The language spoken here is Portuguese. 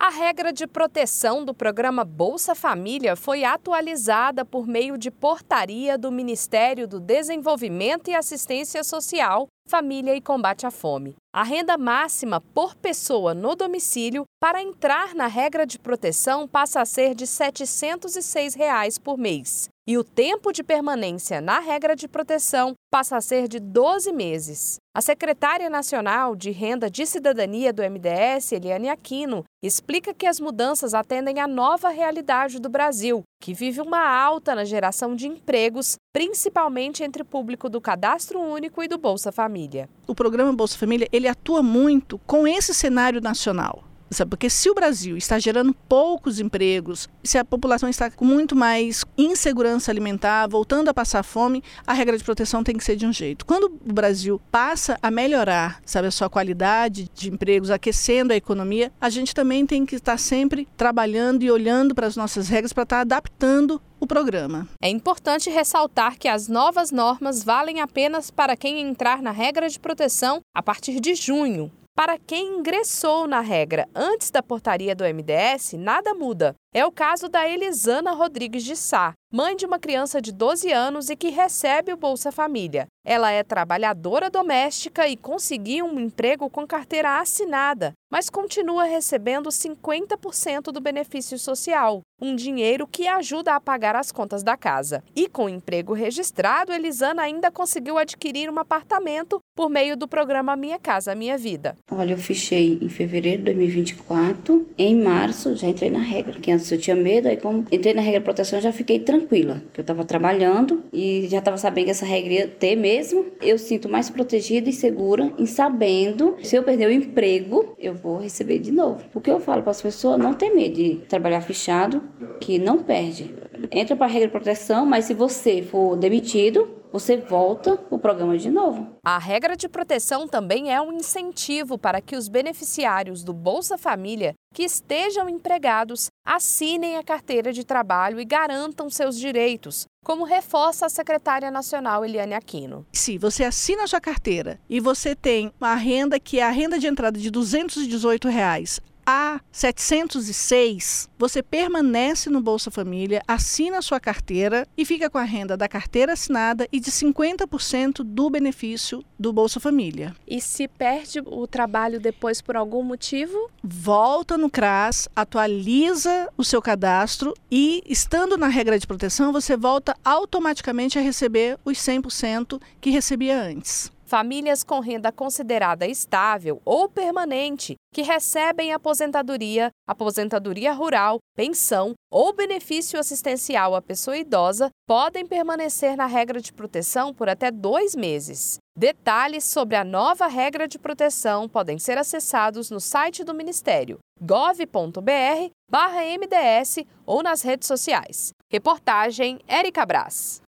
A regra de proteção do programa Bolsa Família foi atualizada por meio de portaria do Ministério do Desenvolvimento e Assistência Social, Família e Combate à Fome. A renda máxima por pessoa no domicílio para entrar na regra de proteção passa a ser de R$ 706 por mês. E o tempo de permanência na regra de proteção passa a ser de 12 meses. A secretária nacional de Renda de Cidadania do MDS, Eliane Aquino, explica que as mudanças atendem à nova realidade do Brasil, que vive uma alta na geração de empregos, principalmente entre o público do Cadastro Único e do Bolsa Família. O programa Bolsa Família, ele atua muito com esse cenário nacional. Sabe? Porque se o Brasil está gerando poucos empregos, se a população está com muito mais insegurança alimentar, voltando a passar fome, a regra de proteção tem que ser de um jeito. Quando o Brasil passa a melhorar, sabe, a sua qualidade de empregos, aquecendo a economia, a gente também tem que estar sempre trabalhando e olhando para as nossas regras para estar adaptando o programa. É importante ressaltar que as novas normas valem apenas para quem entrar na regra de proteção a partir de junho. Para quem ingressou na regra antes da portaria do MDS, nada muda. É o caso da Elisana Rodrigues de Sá, mãe de uma criança de 12 anos e que recebe o Bolsa Família. Ela é trabalhadora doméstica e conseguiu um emprego com carteira assinada, mas continua recebendo 50% do benefício social, um dinheiro que ajuda a pagar as contas da casa. E com o emprego registrado, Elisana ainda conseguiu adquirir um apartamento por meio do programa Minha Casa Minha Vida. Olha, eu fichei em fevereiro de 2024, em março já entrei na regra, que antes eu tinha medo, aí como entrei na regra de proteção já fiquei tranquila, que eu estava trabalhando e já estava sabendo que essa regra ia ter mesmo. Eu sinto mais protegida e segura em sabendo, se eu perder o emprego, eu vou receber de novo. Porque eu falo para as pessoas, não tem medo de trabalhar fichado, que não perde. Entra para a regra de proteção, mas se você for demitido, você volta o programa de novo. A regra de proteção também é um incentivo para que os beneficiários do Bolsa Família que estejam empregados assinem a carteira de trabalho e garantam seus direitos, como reforça a secretária nacional Eliane Aquino. Se você assina a sua carteira e você tem uma renda que é a renda de entrada de R$ 218 a 706, você permanece no Bolsa Família, assina a sua carteira e fica com a renda da carteira assinada e de 50% do benefício do Bolsa Família. E se perde o trabalho depois por algum motivo? Volta no CRAS, atualiza o seu cadastro e, estando na regra de proteção, você volta automaticamente a receber os 100% que recebia antes. Famílias com renda considerada estável ou permanente, que recebem aposentadoria, aposentadoria rural, pensão ou benefício assistencial à pessoa idosa, podem permanecer na regra de proteção por até 2 meses. Detalhes sobre a nova regra de proteção podem ser acessados no site do Ministério, gov.br/MDS ou nas redes sociais. Reportagem Érica Brás.